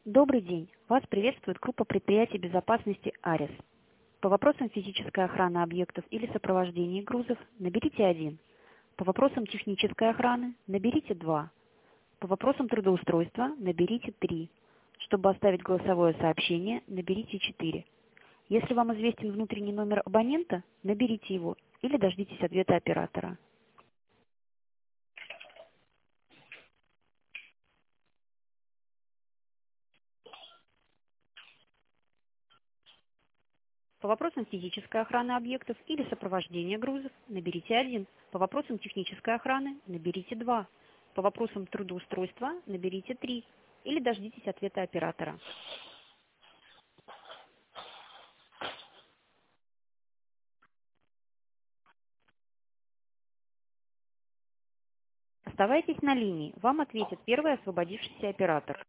Добрый день! Вас приветствует группа предприятий безопасности «Арис». По вопросам физической охраны объектов или сопровождения грузов наберите 1. По вопросам технической охраны наберите 2. По вопросам трудоустройства наберите 3. Чтобы оставить голосовое сообщение, наберите 4. Если вам известен внутренний номер абонента, наберите его или дождитесь ответа оператора. По вопросам физической охраны объектов или сопровождения грузов наберите 1. По вопросам технической охраны наберите 2. По вопросам трудоустройства наберите 3. Или дождитесь ответа оператора. Оставайтесь на линии. Вам ответит первый освободившийся оператор.